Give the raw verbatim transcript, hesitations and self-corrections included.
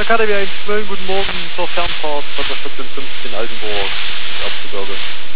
Dann kann er wieder einen schönen guten Morgen zur Fernfahrt von der Station fünfzehn Altenburg, Erzgebirge.